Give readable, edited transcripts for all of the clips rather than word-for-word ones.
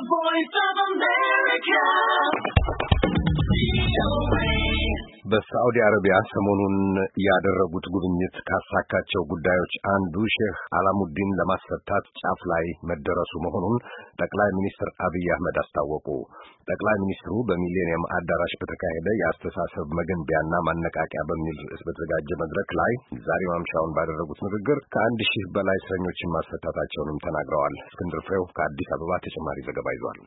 voice of America. በሳዑዲ አረቢያ ሰሞኑን ያደረጉት ጉብኝት ካሳካቸው ጉዳዮች አንዱ ሼህ አላሙዲን ለማስፈታት ጫፍ ላይ መደረሱ መሆኑን ጠቅላይ ሚኒስትር አብይ አህመድ አስታወቁ። ጠቅላይ ሚኒስትሩ በሚሌኒየም አዳራሽ በተካሄደ የአስተሳሰብ መገንቢያና ማነቃቂያ በሚል ርዕስ በተዘጋጀ መድረክ ላይ ዛሬ ማምሻውን ባደረጉት ንግግር ከ1000 በላይ እስረኞችን ማስፈታታቸውንም ተናግረዋል። እስክንድር ፍሬው ከአዲስ አበባ ተጨማሪ ዘገባ ይዟል።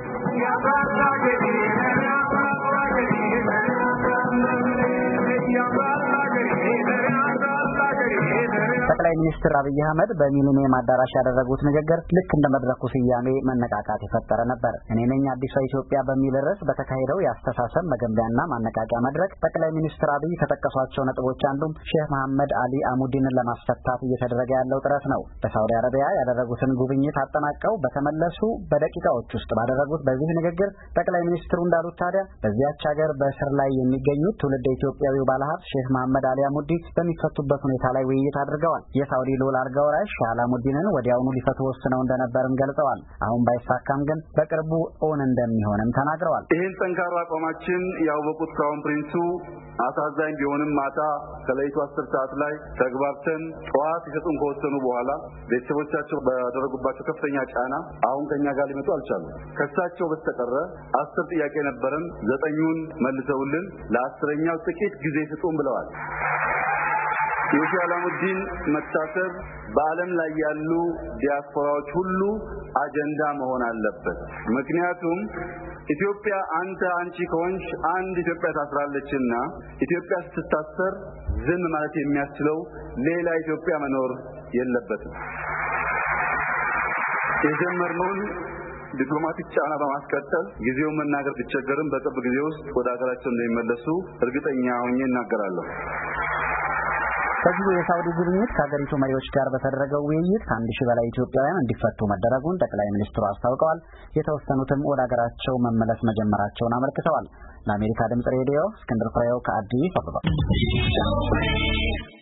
ጠቅላይ ሚኒስትር አብይ አህመድ በሚሊኒየም አዳራሽ ያደረጉት ንግግር ልክ እንደ መድረኩ ስያሜ መነቃቃት የፈጠረ ነበር። እኔ ነኝ አዲሷ ኢትዮጵያ በሚል ርዕስ በተካሄደው የአስተሳሰብ መገንቢያና ማነቃቂያ መድረክ ጠቅላይ ሚኒስትር አብይ ከጠቀሷቸው ነጥቦች አንዱም ሼህ መሐመድ አሊ አሙዲንን ለማስፈታት እየተደረገ ያለው ጥረት ነው። በሳዑዲ አረቢያ ያደረጉትን ጉብኝት አጠናቀው በተመለሱ በደቂቃዎች ውስጥ ባደረጉት በዚህ ንግግር ጠቅላይ ሚኒስትሩ እንዳሉት ታዲያ በዚያች ሀገር በእስር ላይ የሚገኙት ትውልደ ኢትዮጵያዊው ባለሀብት ሼህ መሐመድ አሊ አሙዲ በሚፈቱበት ሁኔታ ላይ ውይይት አድርገዋል። የሳዑዲ ልዑል አልጋ ወራሽ ሼህ አላሙዲንን ወዲያውኑ ሊፈቱ ወስነው እንደነበርም ገልጸዋል። አሁን ባይሳካም ግን በቅርቡ ኦን እንደሚሆንም ተናግረዋል። ይህን ጠንካራ አቋማችን ያወቁት ክራውን ፕሪንሱ አሳዛኝ ቢሆንም ማታ ከሌሊቱ 10 ሰዓት ላይ ተግባብተን ጠዋት ይሰጡን ከወሰኑ በኋላ ቤተሰቦቻቸው ባደረጉባቸው ከፍተኛ ጫና አሁን ከኛ ጋር ሊመጡ አልቻሉም። ከሳቸው በስተቀረ 10 ጥያቄ ነበረን፣ 9ኙን መልሰውልን ለ10ኛው ጥቂት ጊዜ ስጡን ብለዋል። የሼህ አላሙዲን መታሰር በዓለም ላይ ያሉ ዲያስፖራዎች ሁሉ አጀንዳ መሆን አለበት። ምክንያቱም ኢትዮጵያ አንቺ ከሆንሽ አንድ ኢትዮጵያ ታስራለችና ኢትዮጵያ ስትታሰር ዝም ማለት የሚያስችለው ሌላ ኢትዮጵያ መኖር የለበትም። የጀመርነውን ዲፕሎማቲክ ጫና በማስቀጠል ጊዜውን መናገር ቢቸገርም በቅርብ ጊዜ ውስጥ ወደ ሀገራቸው እንደሚመለሱ እርግጠኛ ሆኜ እናገራለሁ። በዚህ የሳዑዲ ጉብኝት ከሀገሪቱ መሪዎች ጋር በተደረገው ውይይት ከ1000 በላይ ኢትዮጵያውያን እንዲፈቱ መደረጉን ጠቅላይ ሚኒስትሩ አስታውቀዋል። የተወሰኑትም ወደ ሀገራቸው መመለስ መጀመራቸውን አመልክተዋል። ለአሜሪካ ድምጽ ሬዲዮ እስክንድር ፍሬው ከአዲስ አበባ